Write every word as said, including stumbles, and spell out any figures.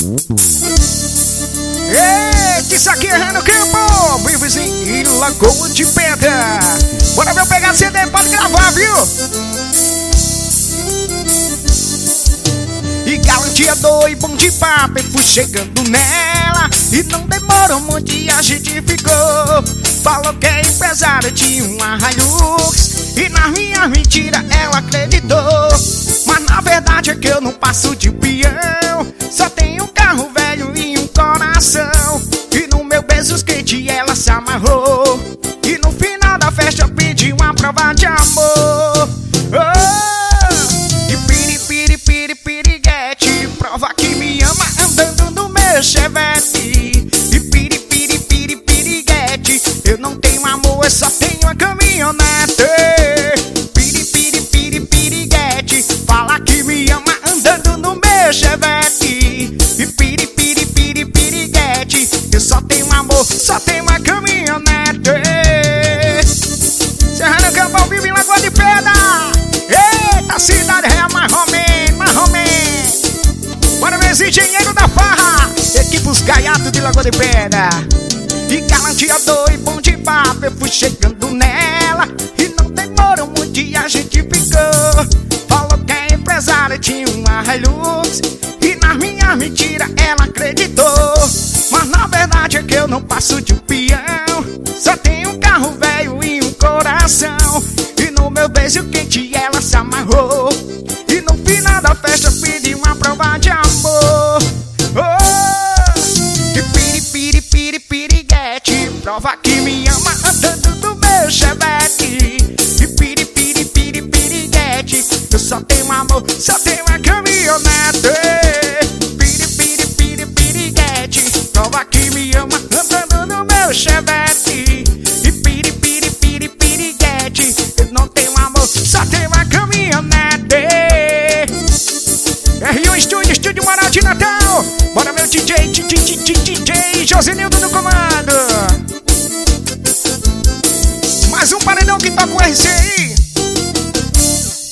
Eita, isso aqui é no campo, vivezinho e Lagoa de Pedra. Bora ver eu pegar C D, pode gravar, viu? E garantia dois e bom de papo, eu fui chegando nela. E não demorou muito e a gente ficou. Falou que é empresária de uma Hilux, e na minha mentira ela acreditou. Mas na verdade é que eu não passo de peão, só tenho um carro velho e um coração. E no meu beijo quente ela se amarrou, e no final da festa eu pedi uma prova de amor. Oh! E piri, piri, piri, piriguete, prova que me ama andando no meu Chevette. E piri, piri, piri, piriguete, eu não tenho amor, eu só tenho a caminhonete. Piri, piri, piri, piriguete, fala que me ama andando no meu Chevette. E piri, piri, piri, piriguete, eu só tenho amor, só tenho uma caminhonete. Serrano Campão vive em Lagoa de Pedra. Eita, cidade real, mais ou menos, mais ou menos. Bora ver esse engenheiro da farra, equipes gaiato de Lagoa de Pedra. E garantia dois, bom de papo, eu fui chegando nela. E não demorou muito e a gente ficou. Falou que é empresária de uma Hilux, e na minha mentira ela acreditou. Mas na verdade é que eu não passo de um peão, só tenho um carro velho e um coração. E no meu beijo quente ela se amarrou, e no final da festa eu pedi uma prova de amor. Oh! E piri, piri, piri, piriguete, prova que me ama andando no meu Chevette. E piri, piri, piri, piriguete, eu só tenho amor, só tenho uma caminhonete. Piri, piri, piri, piriguete, prova que me ama andando no meu Chevette. E piri, piri, piri, piriguete, eu não tenho amor, só tenho uma caminhonete. R um Estúdio, Estúdio Moral de Natal. Bora meu D J, D J, D J Josenildo no comando. Mais um paredão que toca o R C I.